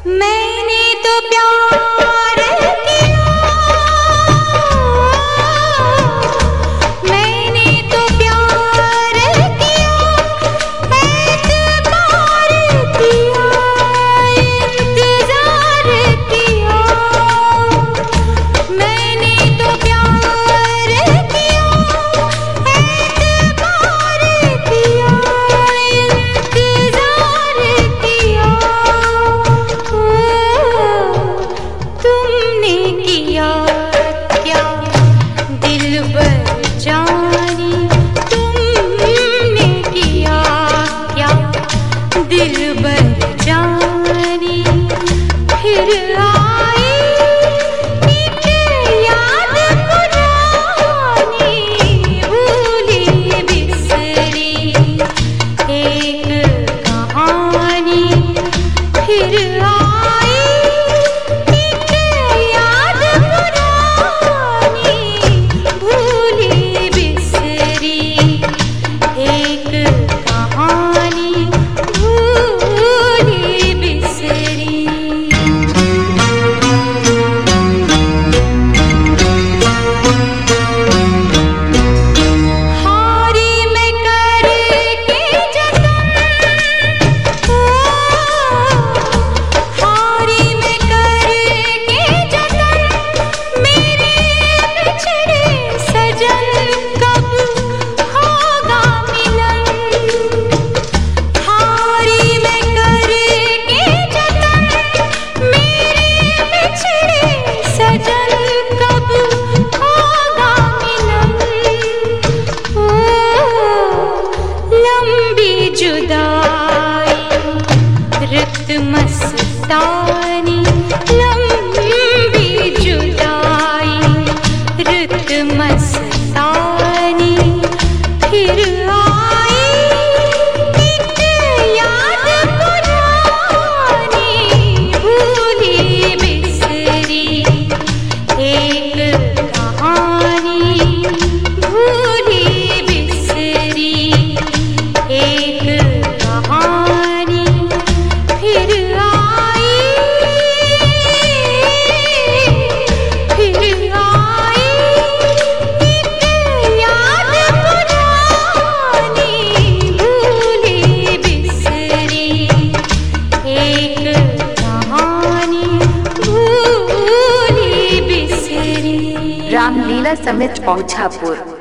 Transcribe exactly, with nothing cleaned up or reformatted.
मैंने तो प्यार किया, मैंने तो प्यार किया, एतबार किया, इंतजार किया। मैंने तो प्यार किया, एतबार किया, इंतजार किया। तुमने किया क्या दिलबर जानी, तुमने किया क्या दिलबर जानी। फिर आई एक याद पुरानी, भूली बिसरी एक कहानी। फिर आई एक याद पुरानी, भूली बिसरी एक कहानी, भूली बिसरी। हारी मैं करके जतन, ओ हारी मैं करके जतन, मेरे बिछड़े सजन कब होगा मिलन। हारी मैं करके जतन, मेरे बिछड़े सजन कब होगा मिलन। ओ लंबी जुदाई रत मस्तानी, लंबी जुदाई रत मस्तानी। फिर आई एक याद पुरानी, भूली बिसरी एक कहानी, भूली बिसरी एक कहानी। फिर आई, फिर आई एक याद पुरानी, भूली बिसरी एक कहानी, भूली बिसरी। रामलीला समिट पहुंचापुर।